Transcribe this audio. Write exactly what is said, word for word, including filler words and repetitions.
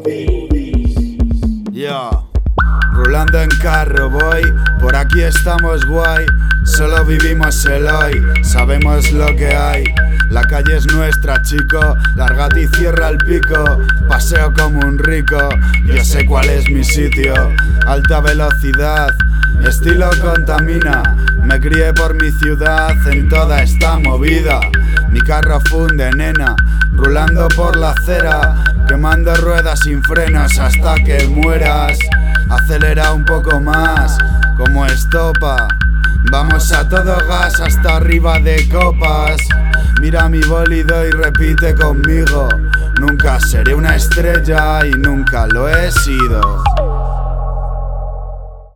Yo, rulando en carro voy, por aquí estamos guay. Solo vivimos el hoy, sabemos lo que hay. La calle es nuestra, chico, lárgate y cierra el pico. Paseo como un rico, yo sé cuál es mi sitio. Alta velocidad, estilo contamina. Me crié por mi ciudad en toda esta movida. Mi carro funde, nena, rulando por la acera, quemando ruedas sin frenos hasta que mueras. Acelera un poco más, como estopa. Vamos a todo gas hasta arriba de copas. Mira mi bólido y repite conmigo: nunca seré una estrella y nunca lo he sido.